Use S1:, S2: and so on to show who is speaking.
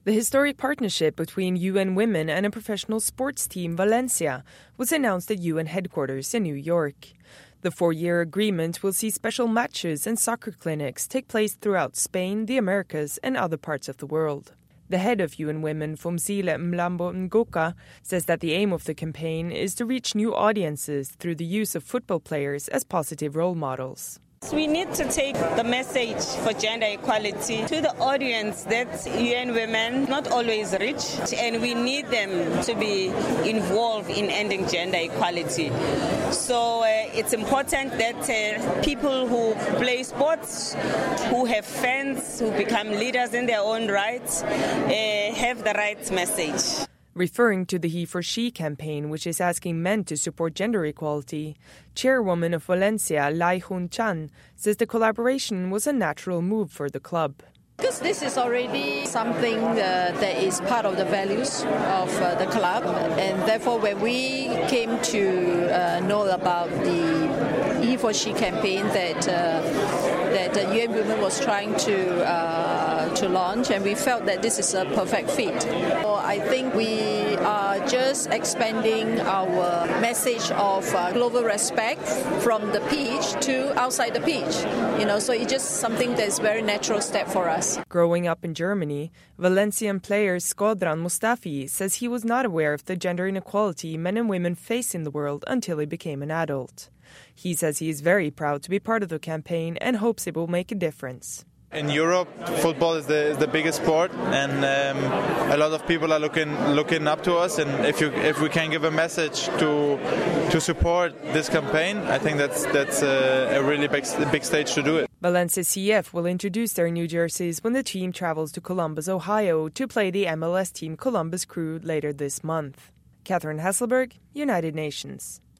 S1: The historic partnership between UN Women and a professional sports team, Valencia, was announced at UN headquarters in New York. The 4-year agreement will see special matches and soccer clinics take place throughout Spain, the Americas, and other parts of the world. The head of UN Women, Phumzile Mlambo Ngoka, says that the aim of the campaign is to reach new audiences through the use of football players as positive role models.
S2: We need to take the message for gender equality to the audience that UN Women not always reach, and we need them to be involved in ending gender equality. So it's important that people who play sports, who have fans, who become leaders in their own rights, have the right message.
S1: Referring to the He for She campaign, which is asking men to support gender equality, chairwoman of Valencia, Lai Hun Chan, says the collaboration was a natural move for the club.
S3: Because this is already something that is part of the values of the club, and therefore when we came to know about the He for She campaign that UN Women was trying to launch, and we felt that this is a perfect fit. So I think we are just expanding our message of global respect from the pitch to outside the pitch. So it's just something that's a very natural step for us.
S1: Growing up in Germany, Valencian player Shkodran Mustafi says he was not aware of the gender inequality men and women face in the world until he became an adult. He says he is very proud to be part of the campaign and hopes it will make a difference.
S4: In Europe, football is the biggest sport, and a lot of people are looking up to us. And if we can give a message to support this campaign, I think that's a really big stage to do it.
S1: Valencia CF will introduce their new jerseys when the team travels to Columbus, Ohio, to play the MLS team Columbus Crew later this month. Catherine Hasselberg, United Nations.